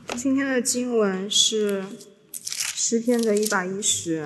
今天的经文是诗篇的110。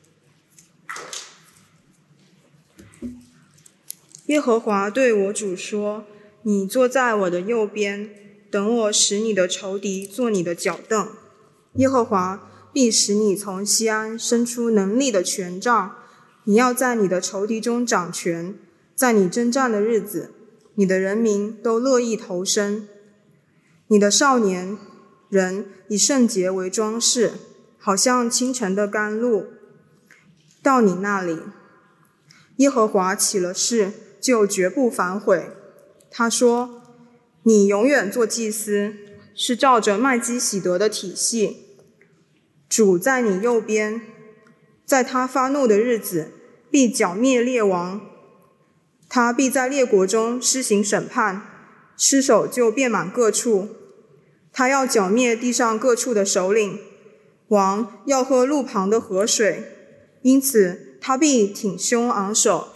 耶和华对我主说：你坐在我的右边，等我使你的仇敌做你的脚凳。耶和华必使你从西安伸出能力的权杖，你要在你的仇敌中掌权。在你征战的日子，你的人民都乐意投身。你的少年人以圣洁为装饰，好像清晨的甘露到你那里。耶和华起了誓，就绝不反悔。他说：你永远做祭司，是照着麦基洗德的体系。主在你右边，在他发怒的日子，必剿灭列王。他必在列国中施行审判，尸首就遍满各处。他要剿灭地上各处的首领，王要喝路旁的河水，因此他必挺胸昂首。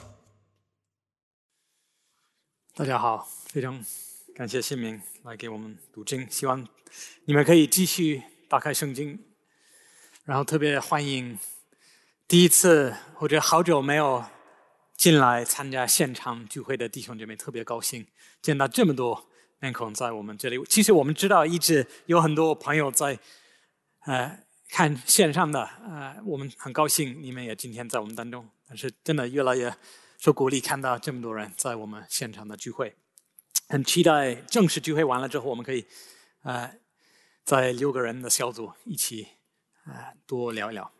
大家好，非常感谢新明来给我们读经，希望你们可以继续打开圣经，然后特别欢迎第一次或者好久没有进来参加现场聚会的弟兄姐妹，特别高兴见到这么多面孔在我们这里。其实我们知道一直有很多朋友在看线上的，我们很高兴你们也今天在我们当中，但是真的越来越受鼓励看到这么多人在我们现场的聚会，很期待正式聚会完了之后我们可以在6个人的小组一起多聊一聊。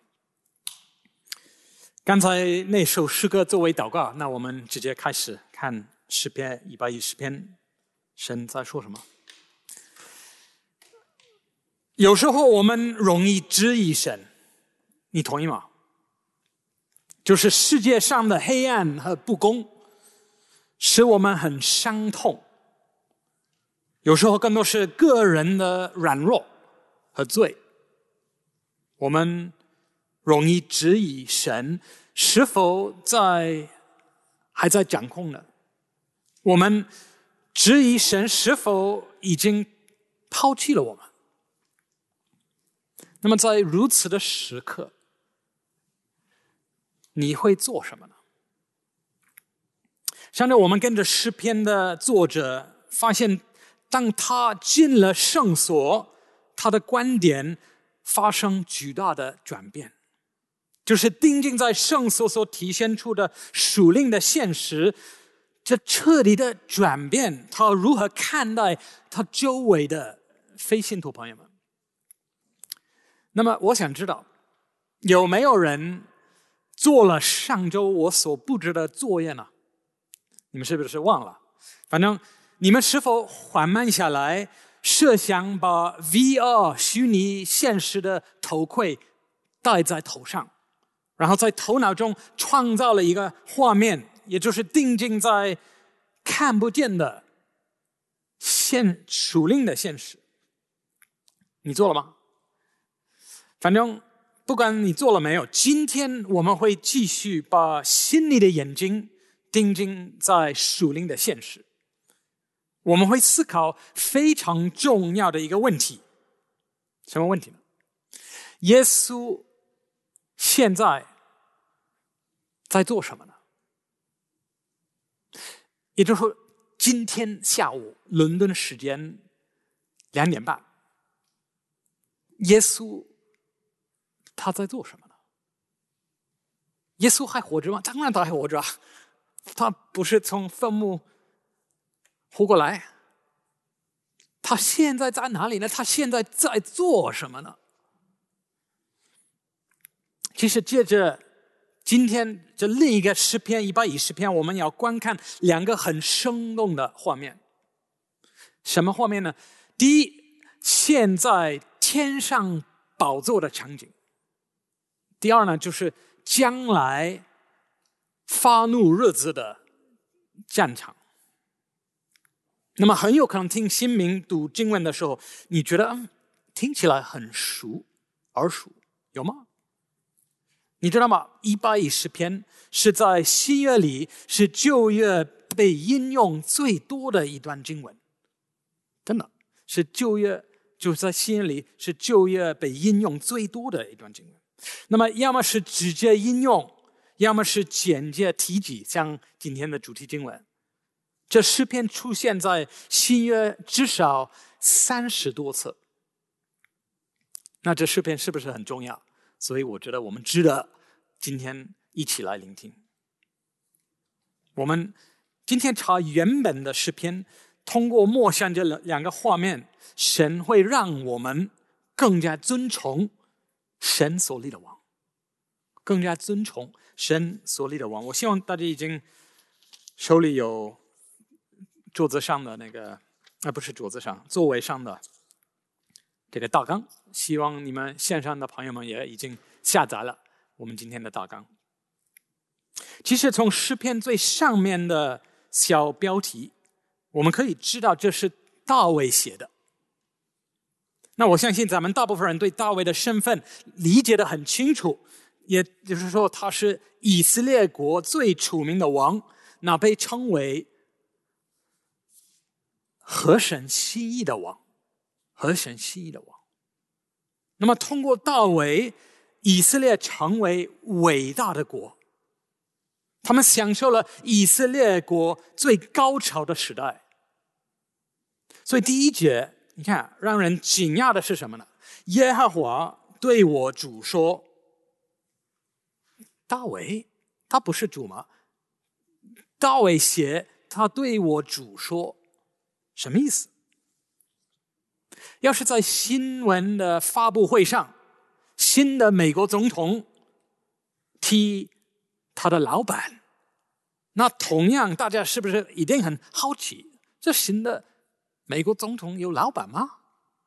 刚才那首诗歌作为祷告，那我们直接开始看诗篇110篇，神在说什么？有时候我们容易质疑神，你同意吗？就是世界上的黑暗和不公使我们很伤痛，有时候更多是个人的软弱和罪。我们容易质疑神是否还在掌控呢？我们质疑神是否已经抛弃了我们？那么在如此的时刻，你会做什么呢？现在我们跟着诗篇的作者发现，当他进了圣所，他的观点发生巨大的转变，就是定睛在圣所所体现出的属灵的现实，这彻底的转变他如何看待他周围的非信徒朋友们。那么我想知道，有没有人做了上周我所布置的作业呢？你们是不是忘了？反正你们是否缓慢下来，设想把 VR 虚拟现实的头盔戴在头上，然后在头脑中创造了一个画面，也就是定睛在看不见的属灵的现实。你做了吗？反正不管你做了没有，今天我们会继续把心里的眼睛定睛在属灵的现实。我们会思考非常重要的一个问题。什么问题呢？耶稣现在在做什么呢？也就是说，今天下午伦敦时间2点半，耶稣他在做什么呢？耶稣还活着吗？当然他还活着啊，他不是从坟墓活过来。他现在在哪里呢？他现在在做什么呢？其实接着今天这另一个诗篇110篇，我们要观看2个很生动的画面。什么画面呢？第一，现在天上宝座的场景。第二呢，就是将来发怒日子的战场。那么很有可能听新明读经文的时候，你觉得听起来很耳熟，有吗？你知道吗？110篇是在新约里是旧约被引用最多的一段经文，真的是旧约就在新约里是旧约被应用最多的一段经文。那么要么是直接应用，要么是简介提及，像今天的主题经文。这诗篇出现在新约至少30多次。那这诗篇是不是很重要？所以我觉得我们值得今天一起来聆听。我们今天查原本的诗篇，通过默想这两个画面，神会让我们更加尊崇神所立的王，更加尊崇神所立的王。我希望大家已经手里有桌子上的那个，不是桌子上，座位上的这个大纲，希望你们线上的朋友们也已经下载了我们今天的大纲。其实从诗篇最上面的小标题，我们可以知道这是大卫写的。那我相信咱们大部分人对大卫的身份理解得很清楚，也就是说他是以色列国最出名的王，那被称为合神心意的王，合神心意的王。那么通过大卫，以色列成为伟大的国，他们享受了以色列国最高潮的时代。所以第一节，你看让人惊讶的是什么呢？耶和华对我主说，大卫他不是主吗？大卫写他对我主说，什么意思？要是在新闻的发布会上，新的美国总统提他的老板，那同样大家是不是一定很好奇，这新的美国总统有老板吗？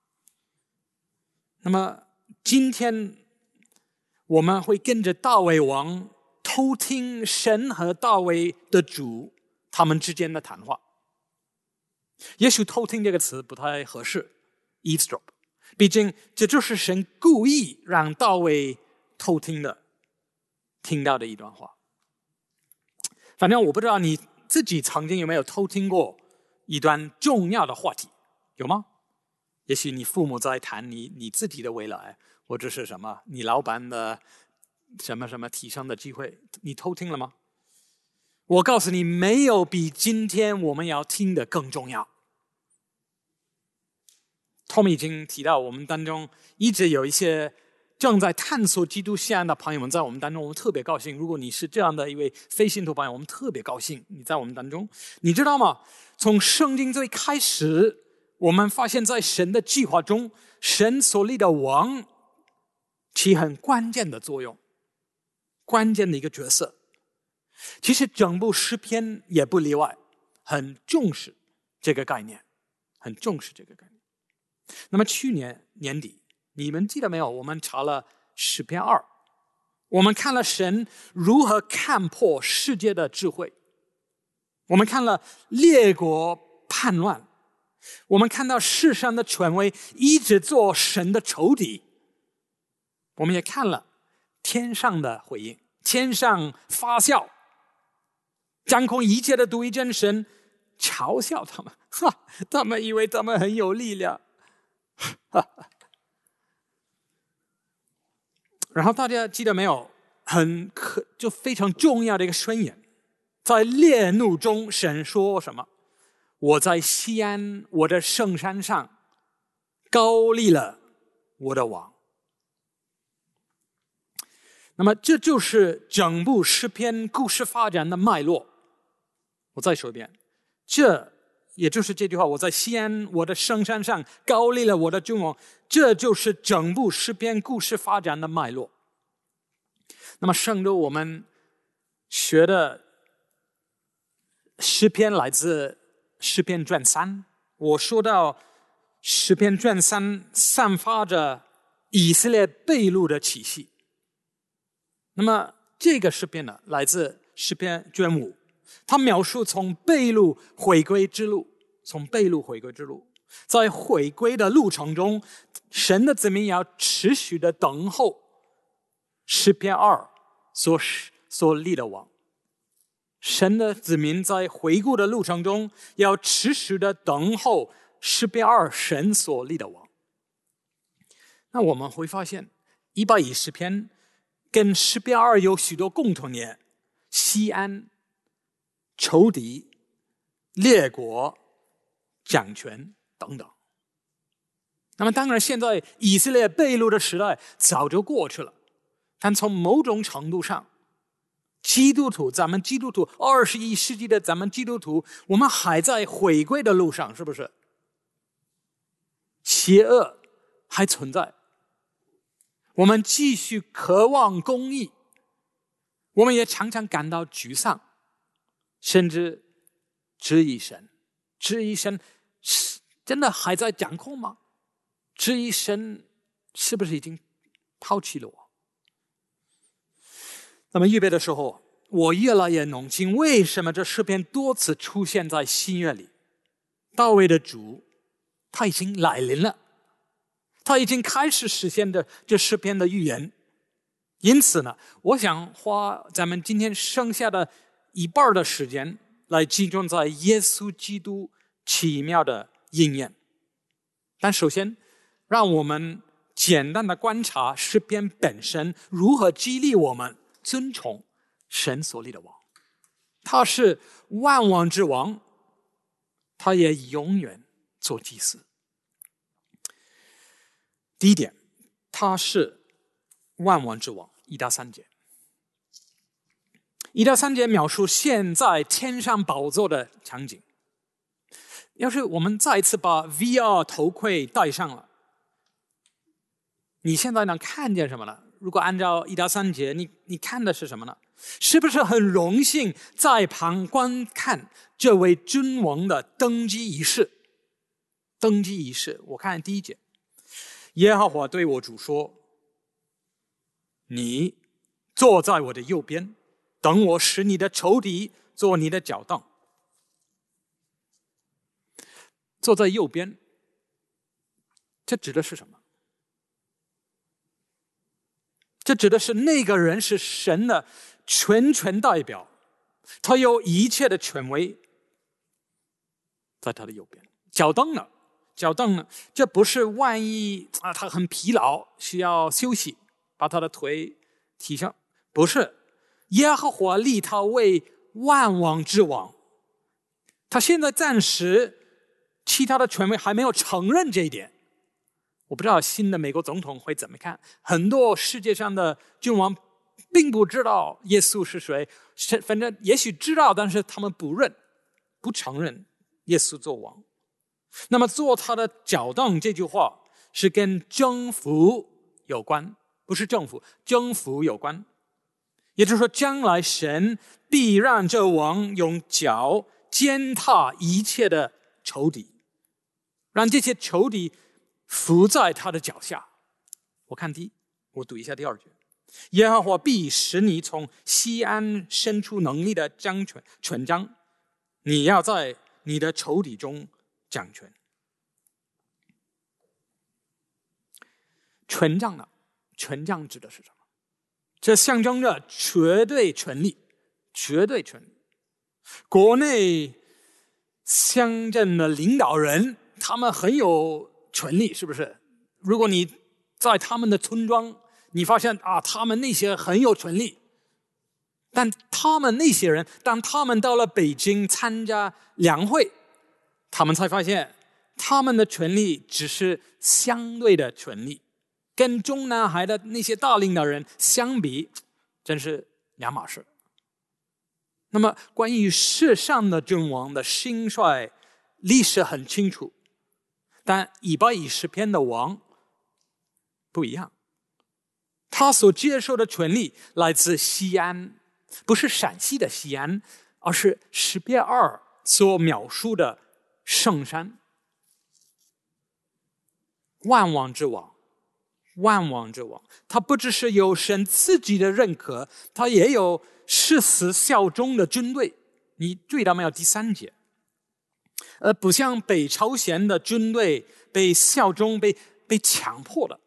那么今天我们会跟着大卫王偷听神和大卫的主他们之间的谈话。也许偷听这个词不太合适， eavesdrop， 毕竟这就是神故意让大卫偷听到的一段话。反正我不知道你自己曾经有没有偷听过一段重要的话题，有吗？也许你父母在谈你自己的未来，或者是什么你老板的什么什么提升的机会，你偷听了吗？我告诉你，没有比今天我们要听的更重要。Tom 已经提到，我们当中一直有一些正在探索基督信仰的朋友们在我们当中，我们特别高兴。如果你是这样的一位非信徒朋友，我们特别高兴你在我们当中。你知道吗？从圣经最开始，我们发现在神的计划中，神所立的王起很关键的作用，关键的一个角色。其实整部诗篇也不例外，很重视这个概念，很重视这个概念。那么去年年底，你们记得没有？我们查了诗篇2，我们看了神如何看破世界的智慧，我们看了列国叛乱，我们看到世上的权威一直做神的仇敌，我们也看了天上的回应，天上发笑，掌控一切的独一真神嘲笑他们，他们以为他们很有力量。然后大家记得没有？就非常重要的一个宣言，在烈怒中，神说什么？我在西安我的圣山上高立了我的王。那么这就是整部诗篇故事发展的脉络。我再说一遍，这也就是这句话，我在西安我的圣山上高立了我的君王，这就是整部诗篇故事发展的脉络。那么上周我们学的诗篇来自诗篇卷3，我说到诗篇卷3散发着以色列被掳的气息。那么这个诗篇呢，来自诗篇卷5，它描述从被掳回归之路，在回归的路程中，神的子民要持续的等候诗篇2所立的王。神的子民在回顾的路程中，要持续的等候诗篇2神所立的王。 那我们会发现110篇跟诗篇2有许多共同点：西安、仇敌、列国、掌权等等。那么当然现在以色列被掳的时代早就过去了，但从某种程度上，咱们基督徒21世纪的咱们基督徒，我们还在回归的路上，是不是？邪恶还存在，我们继续渴望公义，我们也常常感到沮丧，甚至质疑神真的还在掌控吗？质疑神是不是已经抛弃了我？那么预备的时候，我越来越弄清为什么这诗篇多次出现在新约里。大卫的主他已经来临了，他已经开始实现的这诗篇的预言。因此呢，我想花咱们今天剩下的一半的时间来集中在耶稣基督奇妙的应验。但首先让我们简单的观察诗篇本身如何激励我们尊崇神所立的王。他是万王之王，他也永远做祭司。第一点，他是万王之王，1到3节。1到3节描述现在天上宝座的场景。要是我们再一次把 VR 头盔戴上了，你现在能看见什么呢？如果按照1到3节，你看的是什么呢？是不是很荣幸在旁观看这位君王的登基仪式？登基仪式，我看第1节，耶和华对我主说：“你坐在我的右边，等我使你的仇敌做你的脚凳。”坐在右边，这指的是什么？这指的是那个人是神的全权代表，他有一切的权威，在他的右边。脚凳呢？这不是万一他很疲劳需要休息，把他的腿提上，不是。耶和华立他为万王之王，他现在暂时其他的权威还没有承认这一点。我不知道新的美国总统会怎么看，很多世界上的君王并不知道耶稣是谁，反正也许知道，但是他们不承认耶稣做王。那么做他的脚凳这句话是跟征服有关，不是政府，征服有关。也就是说，将来神必让这王用脚践踏一切的仇敌，让这些仇敌伏在他的脚下。我读一下第2节：耶和华必使你从西安伸出能力的权杖，你要在你的仇敌中掌权。权杖呢？权杖指的是什么？这象征着绝对权力，绝对权力。国内乡镇的领导人，他们很有权力，是不是？如果你在他们的村庄，你发现他们那些很有权力，但他们那些人，当他们到了北京参加两会，他们才发现他们的权力只是相对的权力，跟中南海的那些大领导人相比，真是两码事。那么关于世上的君王的兴衰，历史很清楚，但110篇的王不一样，他所接受的权力来自西安，不是陕西的西安，而是诗篇2所描述的圣山。万王之王，万王之王，他不只是有神自己的认可，他也有誓死效忠的军队。你注意到没有？第3节，不像北朝鲜的军队被效忠被强迫的。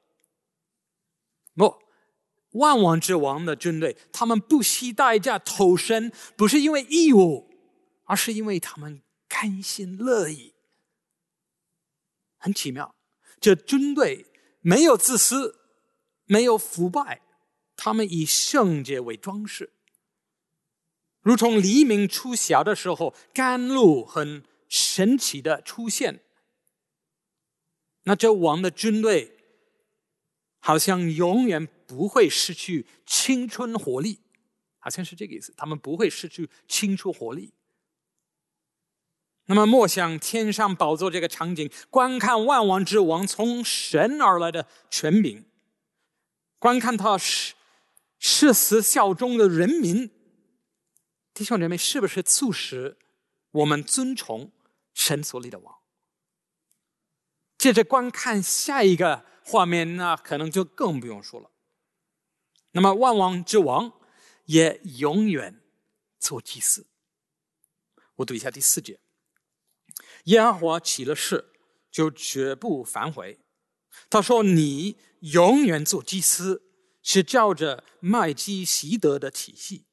万王之王的军队，他们不惜代价投身，不是因为义务，而是因为他们甘心乐意。很奇妙，这军队没有自私，没有腐败，他们以圣洁为装饰，如同黎明初晓的时候，甘露很神奇的出现。那这王的军队好像永远不会失去青春活力，好像是这个意思，他们不会失去青春活力。那么默想天上宝座这个场景，观看万王之王从神而来的权柄，观看他誓死效忠的人民，弟兄姐妹，是不是促使我们尊崇神所立的王？接着观看下一个画面，那可能就更不用说了。那么万王之王也永远做祭司。我读一下第4节，耶和华起了誓，就绝不反悔。他说，你永远做祭司，是照着麦基洗德的体系。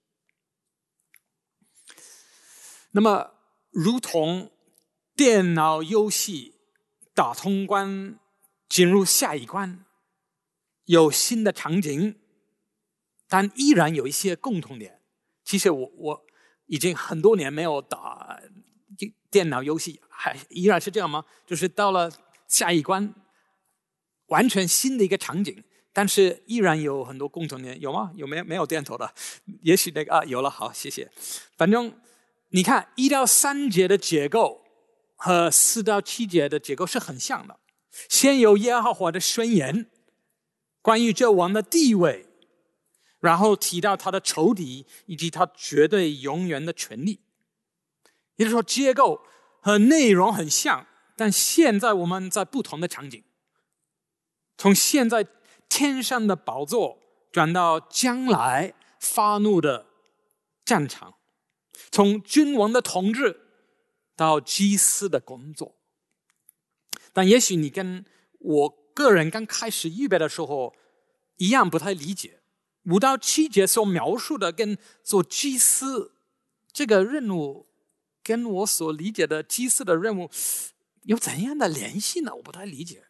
那么如同电脑游戏打通关进入下一关，有新的场景，但依然有一些共同点。其实我已经很多年没有打电脑游戏，还依然是这样吗？就是到了下一关，完全新的一个场景，但是依然有很多共同点，有吗？有没有点头的？也许那个有了，好，谢谢。反正你看1到3节的结构和4到7节的结构是很像的。先有耶和华的宣言，关于这王的地位，然后提到他的仇敌以及他绝对永远的权利。也就是说，结构和内容很像，但现在我们在不同的场景，从现在天上的宝座转到将来发怒的战场，从君王的统治到祭司的工作。但也许你跟我个人刚开始预备的时候一样不太理解，5到7节所描述的跟做祭司这个任务，跟我所理解的祭司的任务有怎样的联系呢？我不太理解。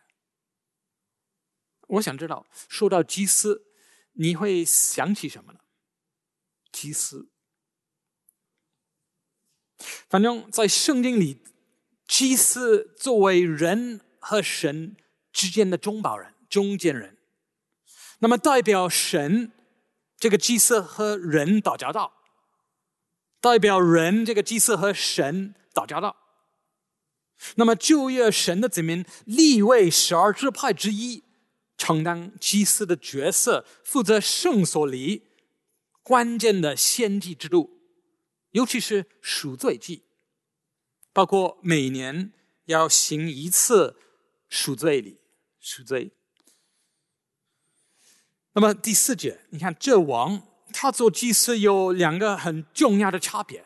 我想知道，说到祭司，你会想起什么呢？祭司，反正在圣经里，祭司作为人和神之间的中保人、中间人，那么代表神这个祭司和人打交道，代表人这个祭司和神打交道。那么旧约神的子民利未12支派之一，承担祭司的角色，负责圣所里关键的献祭制度，尤其是赎罪祭，包括每年要行一次赎罪礼，赎罪。那么第4节，你看这王他做祭司有2个很重要的差别，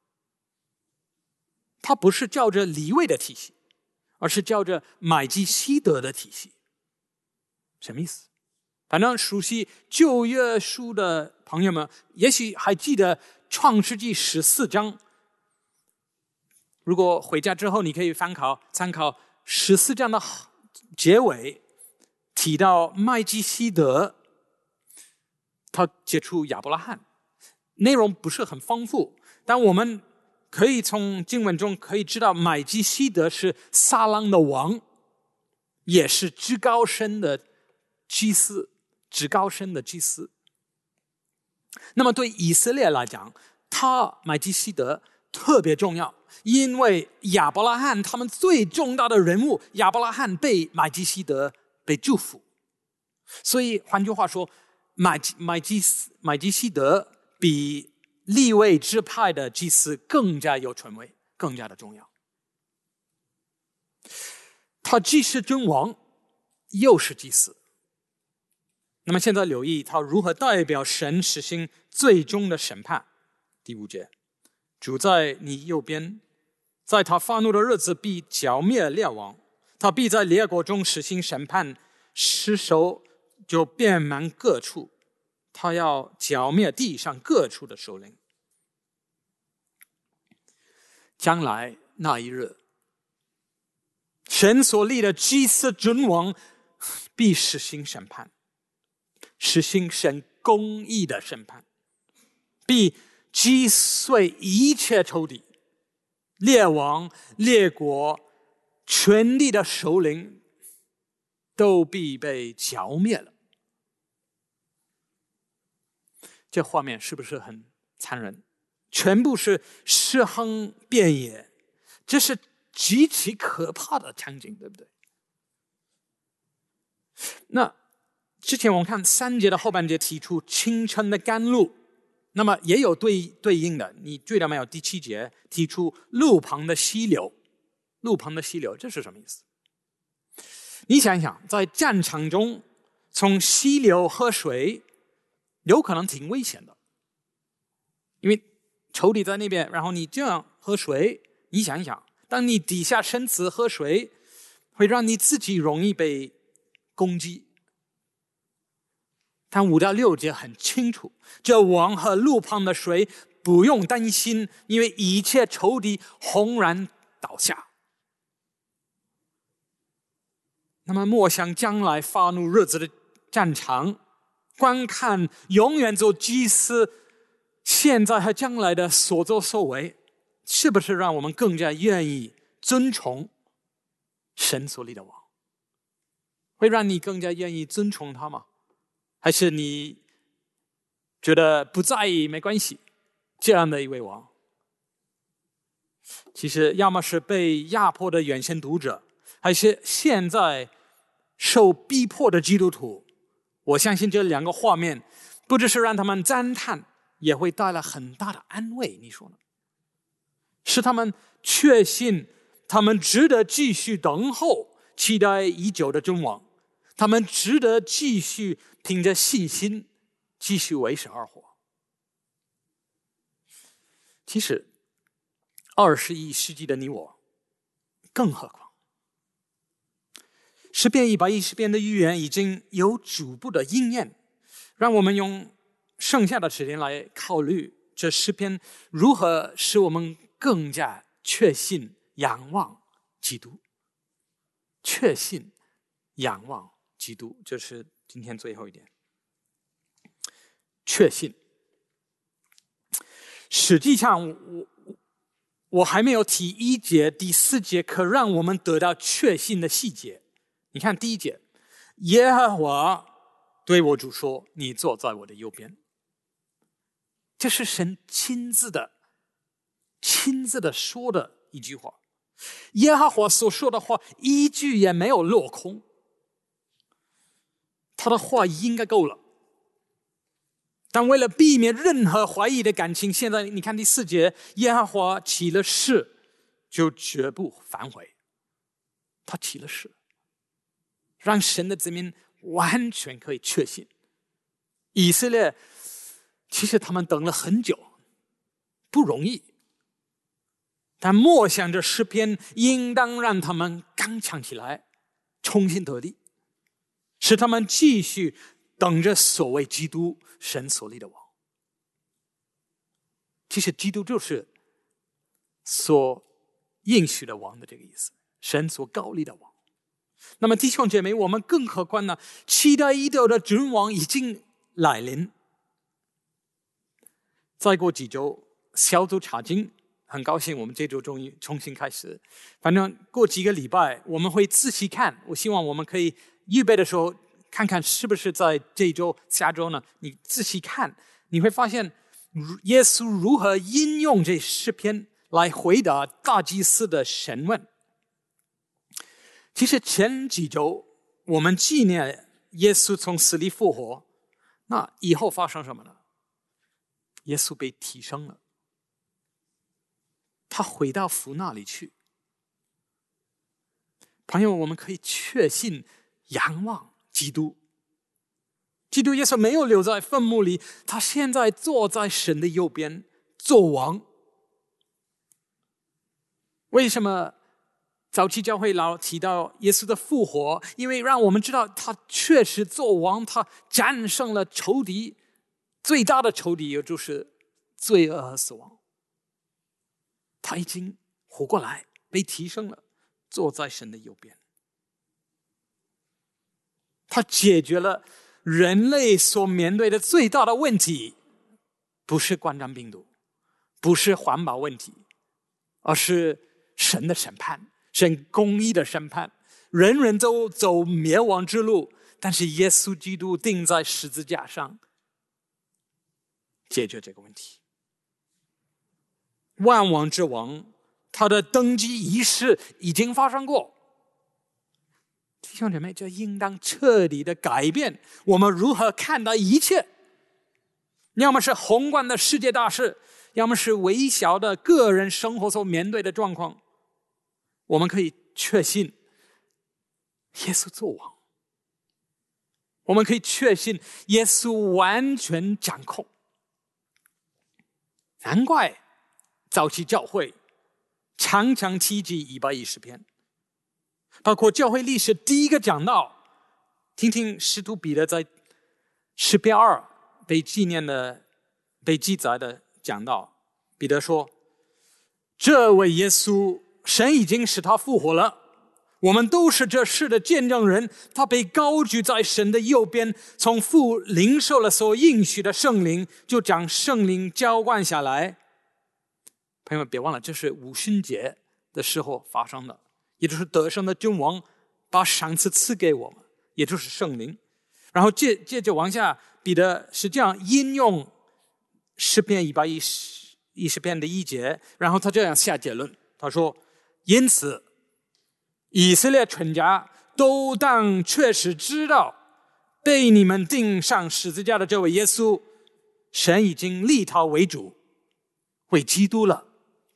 他不是照着利未的体系，而是照着麦基洗德的体系。什么意思？反正熟悉旧约书的朋友们也许还记得创世纪14章，如果回家之后你可以参考14章的结尾，提到麦基洗德他接触亚伯拉罕，内容不是很丰富，但我们可以从经文中可以知道，麦基洗德是撒冷的王，也是至高神的祭司，至高神的祭司。那么对以色列来讲，麦基洗德特别重要，因为亚伯拉罕他们最重大的人物亚伯拉罕被麦基洗德被祝福，所以换句话说，麦基洗德比利未支派的祭司更加有权威，更加的重要。他既是君王，又是祭司。那么现在留意他如何代表神实行最终的审判。第5节，主在你右边，在他发怒的日子必剿灭列王，他必在列国中实行审判，尸首就遍满各处，他要剿灭地上各处的首领。将来那一日，神所立的祭司君王必实行审判，实行神公义的审判，必击碎一切仇敌，列王、列国、权力的首领都必被剿灭了。这画面是不是很残忍？全部是尸横遍野，这是极其可怕的场景，对不对？那之前我们看3节的后半节提出清晨的甘露，那么也有对应的，你注意到没有？第7节提出路旁的溪流，路旁的溪流，这是什么意思？你想一想，在战场中从溪流喝水有可能挺危险的，因为仇敌在那边，然后你这样喝水，你想一想，当你低下身子喝水，会让你自己容易被攻击。但5到6节很清楚，这王和路旁的水不用担心，因为一切仇敌轰然倒下。那么默想将来发怒日子的战场，观看永远做祭司现在和将来的所作所为，是不是让我们更加愿意尊崇神所立的王？会让你更加愿意尊崇他吗？还是你觉得不在意没关系，这样的一位王？其实要么是被压迫的原先读者，还是现在受逼迫的基督徒，我相信这2个画面不只是让他们赞叹，也会带来很大的安慰，你说呢？使他们确信他们值得继续等候期待已久的君王，他们值得继续凭着信心继续为神而活。其实21世纪的你我更何况，诗篇110篇的预言已经有逐步的应验，让我们用剩下的时间来考虑这诗篇如何使我们更加确信仰望基督。确信仰望基督，这是今天最后一点。确信，实际上我还没有提1节第4节可让我们得到确信的细节。你看第1节，耶和华对我主说，你坐在我的右边。这是神亲自的说的一句话，耶和华所说的话一句也没有落空，他的话应该够了。但为了避免任何怀疑的感情，现在你看第4节，耶和华起了誓，就绝不反悔。他起了誓，让神的子民完全可以确信，以色列其实他们等了很久，不容易，但默想着诗篇应当让他们刚强起来，重新得力，使他们继续等着所谓基督神所立的王。其实基督就是所应许的王的这个意思，神所高立的王。那么弟兄姐妹，我们更何况呢？期待已久的君王已经来临。再过几周小组查经，很高兴我们这周终于重新开始。反正过几个礼拜我们会仔细看，我希望我们可以预备的时候看看是不是在这一周下周呢，你仔细看，你会发现耶稣如何应用这诗篇来回答大祭司的审问。其实前几周我们纪念耶稣从死里复活，那以后发生什么呢？耶稣被提升了，他回到父那里去。朋友，我们可以确信仰望基督。基督耶稣没有留在坟墓里，他现在坐在神的右边做王。为什么早期教会老提到耶稣的复活？因为让我们知道他确实做王，他战胜了仇敌，最大的仇敌也就是罪恶和死亡。他已经活过来，被提升了，坐在神的右边。 他解决了人类所面对的最大的问题，不是冠状病毒，不是环保问题，而是神的审判，神公义的审判。人人都走灭亡之路，但是耶稣基督钉在十字架上，解决这个问题。万王之王，他的登基仪式已经发生过。弟兄姐妹，这应当彻底的改变我们如何看待一切，要么是宏观的世界大事，要么是微小的个人生活所面对的状况。我们可以确信耶稣作王，我们可以确信耶稣完全掌控。难怪早期教会常常提及110篇，包括教会历史第一个讲道，听听使徒彼得在诗篇2被记载的讲道。彼得说，这位耶稣，神已经使他复活了，我们都是这事的见证人。他被高举在神的右边，从父领受了所应许的圣灵，就将圣灵浇灌下来。朋友们别忘了，这是五旬节的时候发生的，也就是得胜的君王把赏赐赐给我们，也就是圣灵。然后接着往下，彼得是这样引用诗篇110篇的1节，然后他这样下结论，他说，因此以色列全家都当确实知道，被你们钉上十字架的这位耶稣，神已经立他为主，为基督了。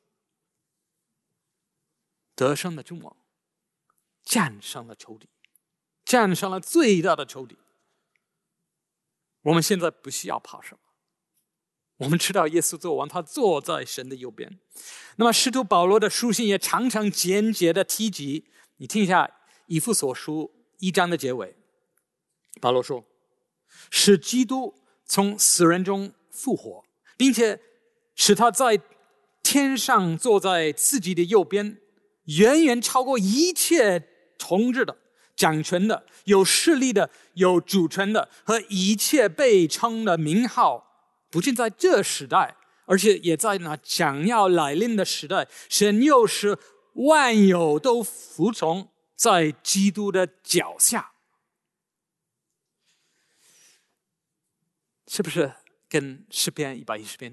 得胜的君王战胜了仇敌，战胜了最大的仇敌。我们现在不需要怕什么，我们知道耶稣作王，他坐在神的右边。那么使徒保罗的书信也常常简洁的提及，你听一下以弗所书1章的结尾，保罗说，使基督从死人中复活，并且使他在天上坐在自己的右边，远远超过一切统治的、掌权的、有势力的、有主权的和一切被称的名号，不仅在这时代，而且也在那将要来临的时代，神又使万有都服从在基督的脚下。是不是跟诗篇110篇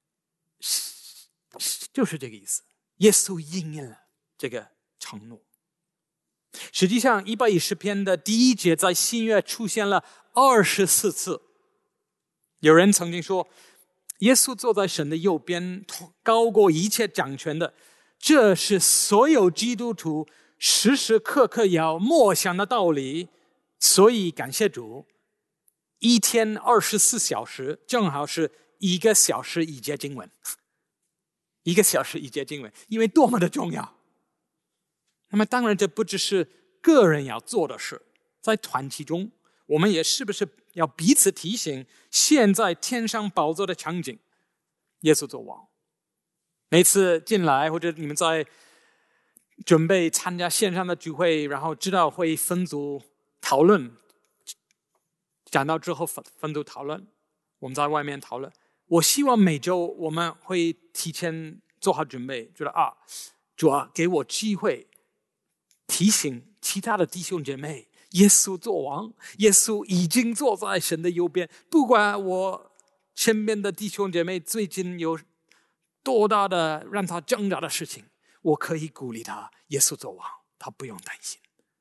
就是这个意思？耶稣应验了这个承诺。实际上110篇的第1节在新约出现了24次。有人曾经说，耶稣坐在神的右边，高过一切掌权的，这是所有基督徒时时刻刻要默想的道理。所以感谢主，一天24小时正好是1个小时一节经文，1个小时一节经文，因为多么的重要。那么当然这不只是个人要做的事，在团体中我们也是不是要彼此提醒现在天上宝座的场景，耶稣作王。每次进来或者你们在准备参加线上的聚会，然后知道会分组讨论，讲到之后分组讨论，我们在外面讨论。我希望每周我们会提前做好准备，觉得主啊，给我机会提醒其他的弟兄姐妹，耶稣作王，耶稣已经坐在神的右边。不管我身边的弟兄姐妹最近有多大的让他挣扎的事情，我可以鼓励他，耶稣作王，他不用担心。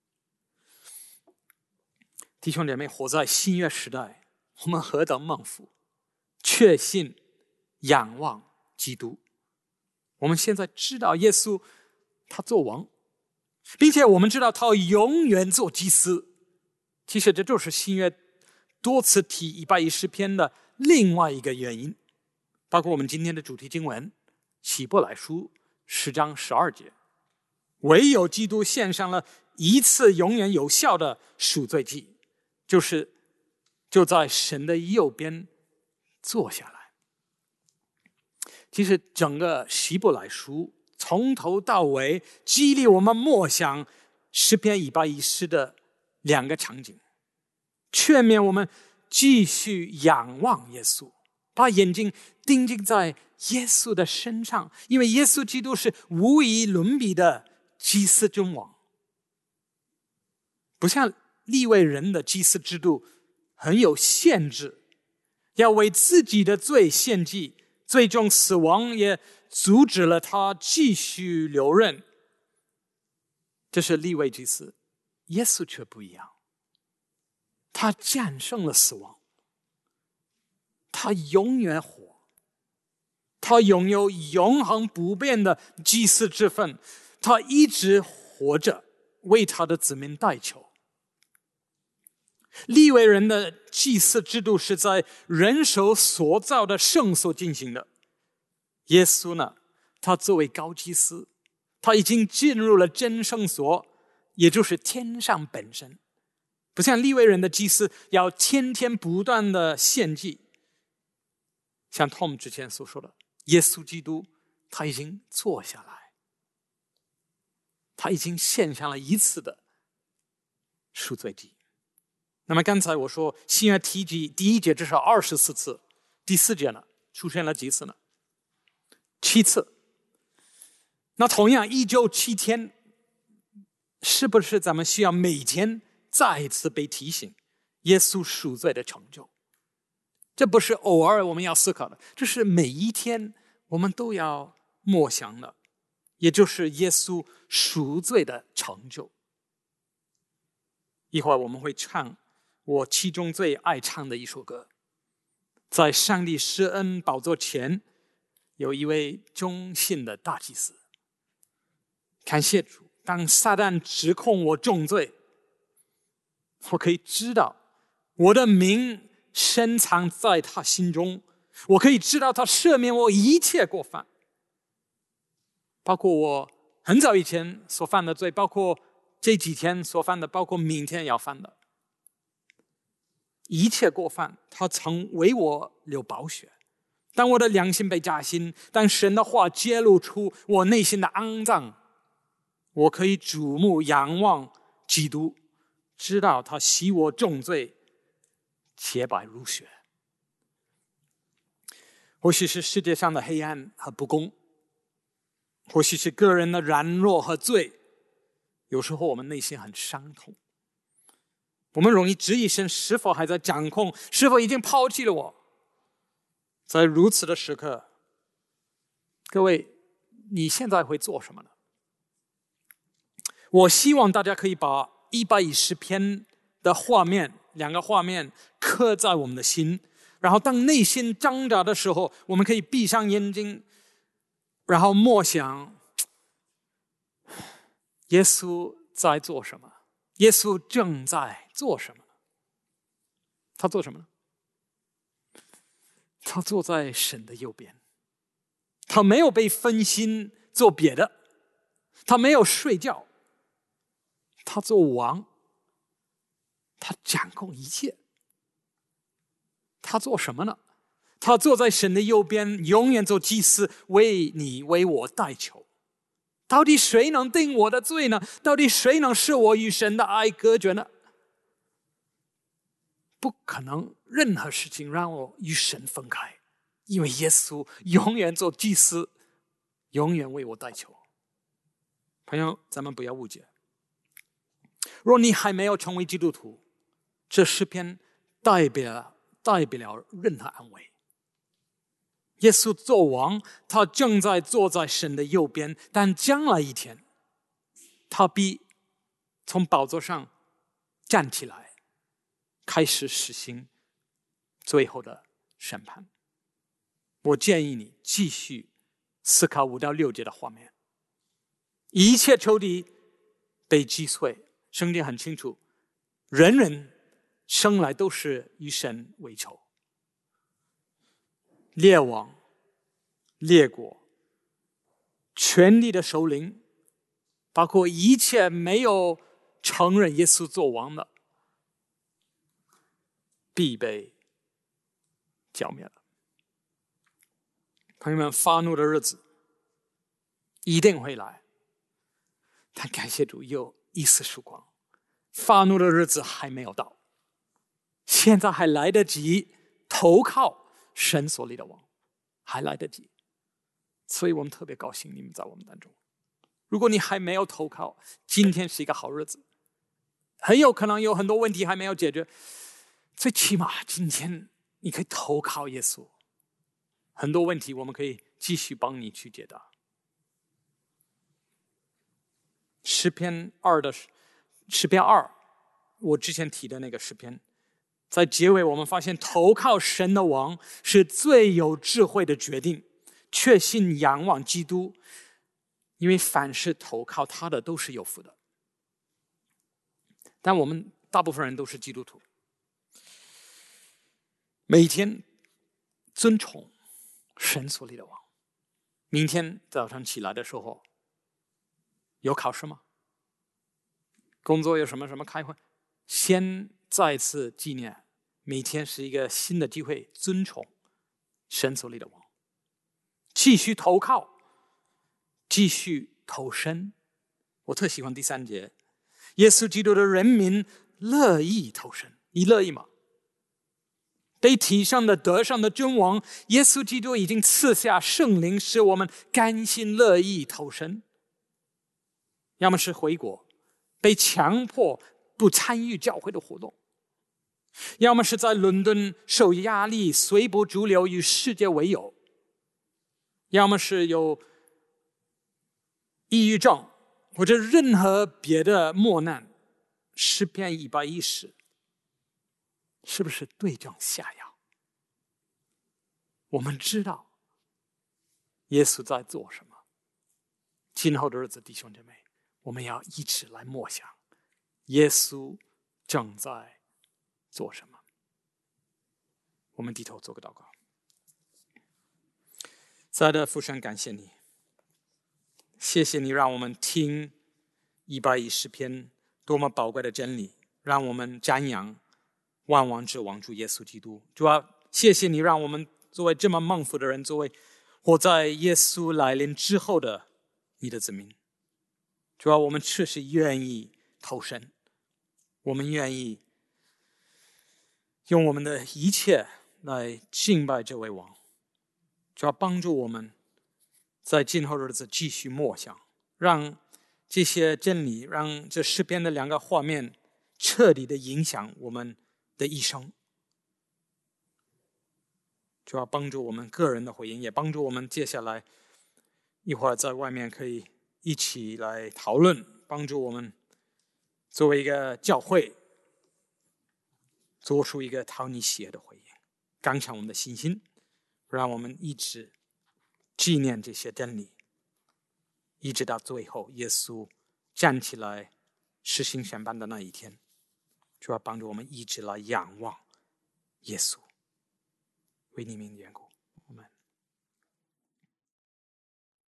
弟兄姐妹，活在新约时代，我们何等蒙福，确信仰望基督。我们现在知道耶稣他作王，并且我们知道他永远做祭司。其实这就是新约多次提110篇的另外一个原因，包括我们今天的主题经文希伯来书10章12节，唯有基督献上了一次永远有效的赎罪祭，就在神的右边坐下来。其实整个希伯来书从头到尾激励我们默想诗篇110的2个场景。 劝勉我们继续仰望耶稣，把眼睛定睛在耶稣的身上，因为耶稣基督是无与伦比的祭司君王。不像利未人的祭司制度很有限制，要为自己的罪献祭，最终死亡也阻止了他继续留任。这是利未祭司，耶稣却不一样，他战胜了死亡，他永远活，他拥有永恒不变的祭司之分，他一直活着，为他的子民代求。利未人的祭祀制度是在人手所造的圣所进行的。耶稣呢，他作为高祭司，他已经进入了真圣所，也就是天上本身。不像利未人的祭司要天天不断的献祭，像 Tom 之前所说的，耶稣基督他已经坐下来，他已经献上了一次的赎罪祭。那么刚才我说新约提及第一节至少24次，第4节呢出现了几次呢？7次。那同样1周7天，是不是咱们需要每天再一次被提醒耶稣赎罪的成就？这不是偶尔我们要思考的，这是每一天我们都要默想的，也就是耶稣赎罪的成就。一会儿我们会唱我其中最爱唱的一首歌。在上帝施恩宝座前，有一位忠信的大祭司。感谢主，当撒旦指控我重罪，我可以知道我的名深藏在他心中，我可以知道他赦免我一切过犯，包括我很早以前所犯的罪，包括这几天所犯的，包括明天要犯的一切过犯，他曾为我流宝血。当我的良心被扎心，当神的话揭露出我内心的肮脏，我可以瞩目仰望基督，知道他洗我重罪，洁白如雪。或许是世界上的黑暗和不公，或许是个人的软弱和罪，有时候我们内心很伤痛，我们容易质疑神是否还在掌控，是否已经抛弃了我。在如此的时刻，各位，你现在会做什么呢？我希望大家可以把110篇的画面，两个画面刻在我们的心，然后当内心挣扎的时候，我们可以闭上眼睛，然后默想耶稣在做什么，耶稣正在做什么。他做什么呢？他坐在神的右边，他没有被分心做别的，他没有睡觉，他做王，他掌控一切。他做什么呢？他坐在神的右边，永远做祭司，为你为我代求。到底谁能定我的罪呢？到底谁能使我与神的爱隔绝呢？不可能任何事情让我与神分开，因为耶稣永远做祭司，永远为我代求。朋友，咱们不要误解，若你还没有成为基督徒，这诗篇代表任何安慰。耶稣做王，他正在坐在神的右边，但将来一天，他必从宝座上站起来，开始实行最后的审判。我建议你继续思考5到6节的画面。一切仇敌被击碎，圣经很清楚，人人生来都是与神为仇。列王、列国、权力的首领，包括一切没有承认耶稣做王的，必被剿灭了。朋友们，发怒的日子一定会来，但感谢主有一丝曙光，发怒的日子还没有到。 现在还来得及投靠神所立的王，还来得及。所以我们特别高兴你们在我们当中。如果你还没有投靠，今天是一个好日子。很有可能有很多问题还没有解决，最起码今天你可以投靠耶稣。很多问题我们可以继续帮你去解答。诗篇2，我之前提的那个诗篇，在结尾我们发现投靠神的王是最有智慧的决定，确信仰望基督，因为凡是投靠他的都是有福的。但我们大部分人都是基督徒，每天尊崇神所立的王。明天早上起来的时候有考试吗？工作有什么开会？先再次纪念，每天是一个新的机会，尊崇神所立的王，继续投靠，继续投身。我特喜欢第3节，耶稣基督的人民乐意投身。你乐意吗？被地上的得上的君王，耶稣基督已经赐下圣灵，使我们甘心乐意投身。要么是回国，被强迫不参与教会的活动；要么是在伦敦受压力，随波逐流，与世界为友；要么是有抑郁症或者任何别的磨难。诗篇110是不是对症下药？我们知道耶稣在做什么。今后的日子，弟兄姐妹，我们要一起来默想耶稣正在做什么。我们低头做个祷告。亲爱的父神，感谢你，谢谢你让我们听110篇多么宝贵的真理，让我们瞻仰万王之王主耶稣基督。主啊，谢谢你让我们作为这么蒙福的人，作为活在耶稣来临之后的你的子民。主啊，我们确实愿意投身，我们愿意用我们的一切来敬拜这位王。主要帮助我们在今后日子继续默想，让这些真理，让这诗篇的2个画面彻底的影响我们的一生。主要帮助我们个人的回应，也帮助我们接下来一会儿在外面可以一起来讨论，帮助我们作为一个教会做出一个讨你喜悦的回应，刚强我们的信心，让我们一直纪念这些真理，一直到最后耶稣站起来实行审判的那一天。主要帮助我们一直来仰望耶稣，为你名的缘故。